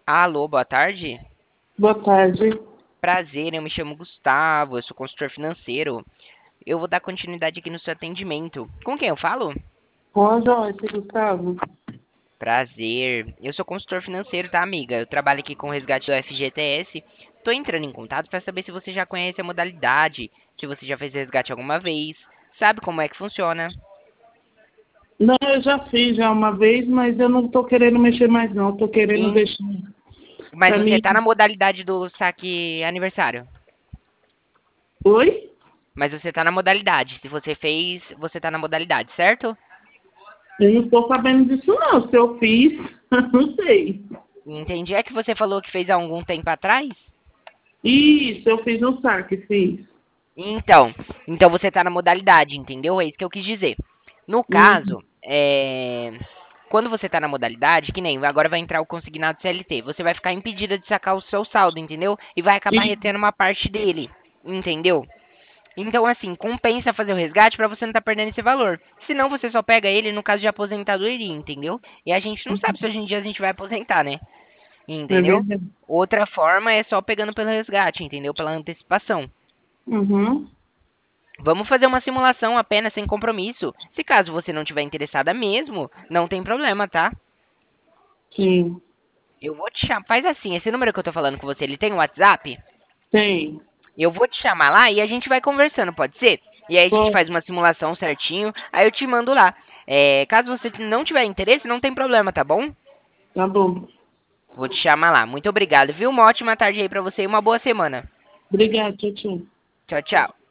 Alô, boa tarde. Boa tarde. Prazer, eu me chamo Gustavo, eu sou consultor financeiro. Eu vou dar continuidade aqui no seu atendimento. Com quem eu falo? Com a Joyce, Gustavo. Prazer. Eu sou consultor financeiro, tá, amiga? Eu trabalho aqui com o resgate do FGTS. Tô entrando em contato para saber se você já conhece a modalidade, se você já fez resgate alguma vez, sabe como é que funciona. Não, eu já fiz já uma vez, mas eu não tô querendo mexer mais não. Tô querendo Em- deixar Mas pra você mim. tá na modalidade do saque aniversário. Oi? Mas você tá na modalidade. Se você fez, você tá na modalidade, certo? Eu não tô sabendo disso não. Se eu fiz, não sei. Entendi. É que você falou que fez há algum tempo atrás? Isso, eu fiz um saque, fiz. Então, então você tá na modalidade, entendeu? É isso que eu quis dizer. No Uhum. caso, quando você tá na modalidade, que nem agora vai entrar o consignado CLT, você vai ficar impedida de sacar o seu saldo, entendeu? E vai acabar E, retendo uma parte dele, entendeu? Então, assim, compensa fazer o resgate pra você não tá perdendo esse valor. Senão você só pega ele no caso de aposentadoria, entendeu? E a gente não sabe se hoje em dia a gente vai aposentar, né? é Entendeu? verdade. Outra forma é só pegando pelo resgate, entendeu? Pela antecipação. Uhum. Vamos fazer uma simulação apenas sem compromisso. Se caso você não tiver interessada mesmo, não tem problema, tá? Sim, Eu vou te chamar. Faz assim, esse número que eu tô falando com você, ele tem um WhatsApp? tem. Eu vou te chamar lá e a gente vai conversando, pode ser? E aí a gente Pô, faz uma simulação certinho, aí eu te mando lá. Caso você não tiver interesse, não tem problema, tá bom? tá bom. Vou te chamar lá. Muito obrigado, viu? Uma ótima tarde aí pra você e uma boa semana. Obrigada, tchau, tchau. Tchau, tchau.